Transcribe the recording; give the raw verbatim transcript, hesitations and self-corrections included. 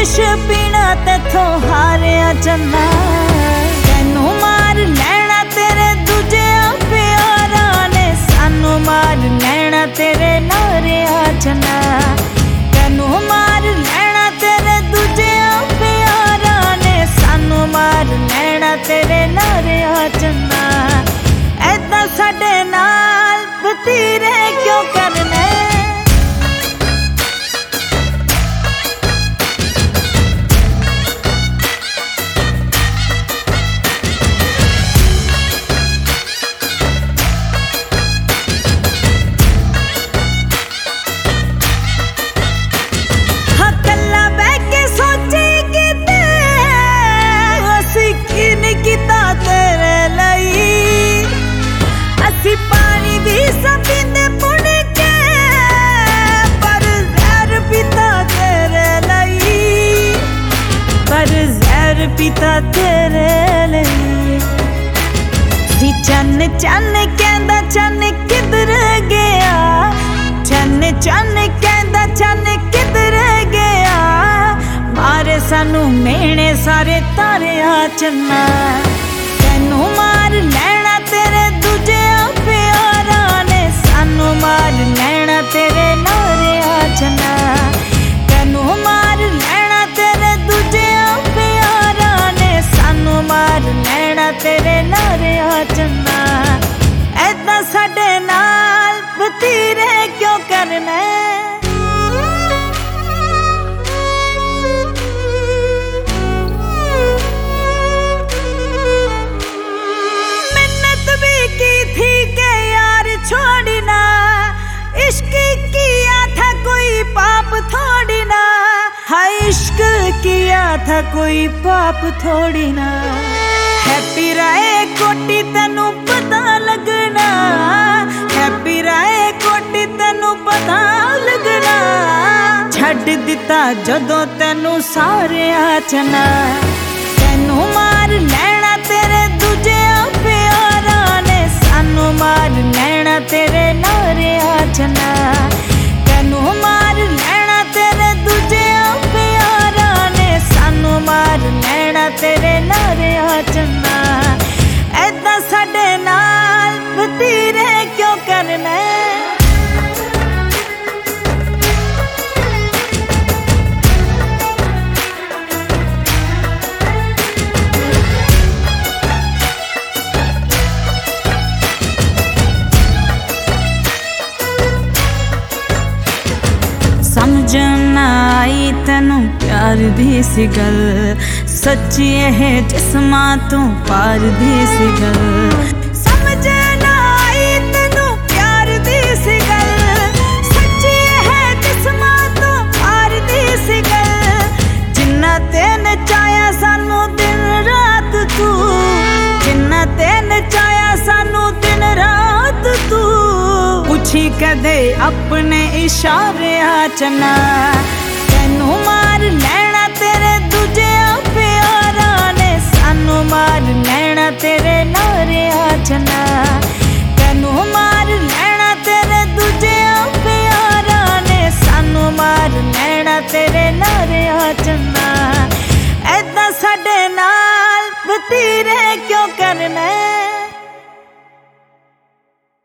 पीना तेथों हारिया चन्ना, तैनू मार लैना तेरे दूजे प्यारा ने, सानू मार लैना तेरे नारिया चन्ना, तैनू मार लैना तेरे दूजे प्यारा ने, सानू मार लैना तेरे नारिया चन्ना। ऐदा साडे नाल बतीरे क्यों करने, पानी भी सबींदे पुण के, पर जहर पीता तेरे लई, पर जहर पीता तेरे लई। सी चन चन कहंदा चन किधर गया, चन चन कहंदा चन किधर गया, मारे सानू मेहने सारे तारिया चन्ना, तैनू मार लैना तेरे दूजे प्यारा ने, सानू मार लैना तेरे नारिया चन्ना, तैनू मार लैना तेरे दूजे प्यारा ने, सानू मार लैना तेरे नारिया चन्ना। ऐदा साडे नाल बतीरे क्यों करने, छोड़ी ना इश्क किया था कोई पाप थोड़ी ना, हाय इश्क किया था कोई पाप थोड़ी ना। हैप्पी राय कोटी तेनू पता लगना, हैप्पी राय कोटी तेनू पता लगना, छड्ड दिता जदों तेनू सारे चना, तेनू मार लैना तेरे दूजे प्यारा ने, सानू मार लैना तेरे नारिया चन्ना, तैनू मार लैना तेरे दूजे प्यारा ने, सानू मार लैना तेरे नारिया चन्ना। ऐदा साडे नाल बतीरे क्यों करने, समझ ना आई तेनू प्यार दी सी गल, सच्ची है जिस्मां तू पार दी सी गल। समझ ना आई तेनू प्यार दी सी गल, सच्ची है जिस्मां तू पार दी सी गल। जिन्ना तेन चाया सानू दिन रात तू, जिन्ना तेन चाया सानू दिन रात तू, पूछी कदे अपने इशारे चन्ना, तैनू मार लैना तेरे दूजे प्यारा ने, सानू मार लैना तेरे नारिया चन्ना, तैनू मार लैना तेरे दूजे प्यारा ने, सानू मार लैना तेरे नारिया चन्ना।